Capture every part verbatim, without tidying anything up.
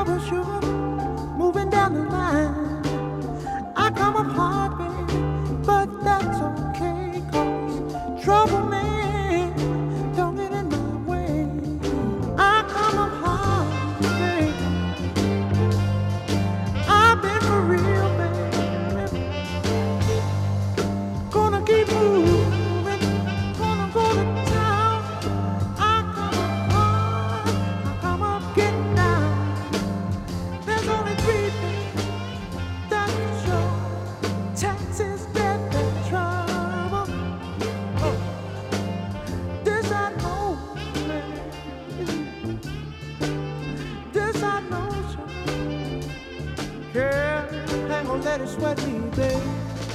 troubleshoot, moving down the line. I come up hard, baby, but that's okay, 'cause trouble, man, don't get in my way. I come up hard, baby. I've been for real, baby. Gonna keep moving, gonna go to town. I come up hard, I come up getting down. There's only three things that can show: taxes, death, and trouble. Oh, this I know, baby. This I know, sure. Girl, ain't gonna let it sweat me, baby.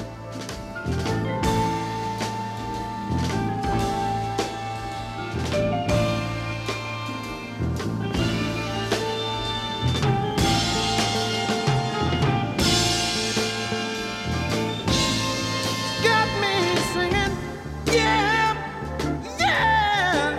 Got me singing, yeah, yeah.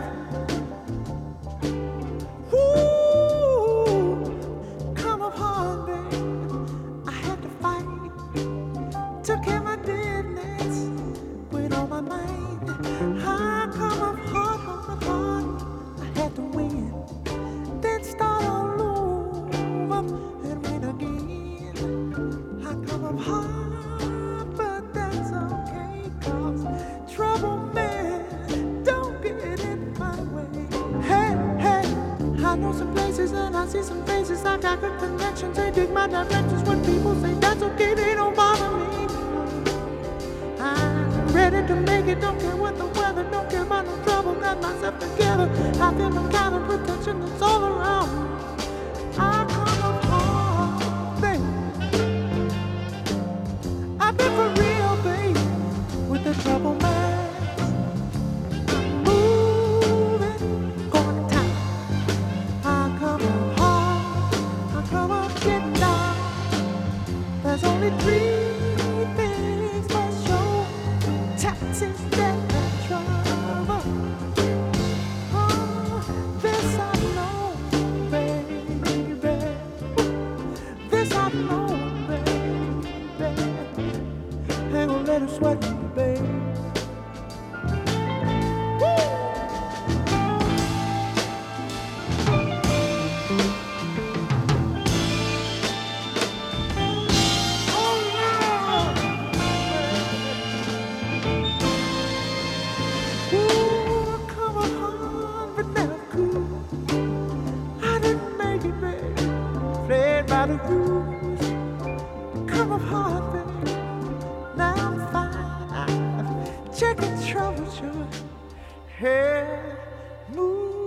Ooh, come up hard, baby. I had to fight, took care of my business with all my might. I come up hard, hard, hard. I had to win, then start all over and win again. I come up hard, but that's okay, 'cause trouble, man, don't get in my way. Hey, hey, I know some places and I see some faces. I got good connections, they dig my directions. When people say that's okay, they don't bother me. I'm ready to make it, don't care what the weather, don't care about no trouble. Got myself together, I feel the kind of protection that's all around me. I come up hard, baby. I've been for real, baby, with the trouble, man. I'm moving, going to town. I come up hard, I come up getting down. There's only three things for sure: taxes, death, and trouble. Oh, this I know, baby. This I know, baby. Ain't gonna let it sweat me, baby. Ooh, come up hard, but never cool. I didn't make it, baby. Played by the rules. Come up hard, baby. Now I'm fine. Check the troubleshoot. Hey, move.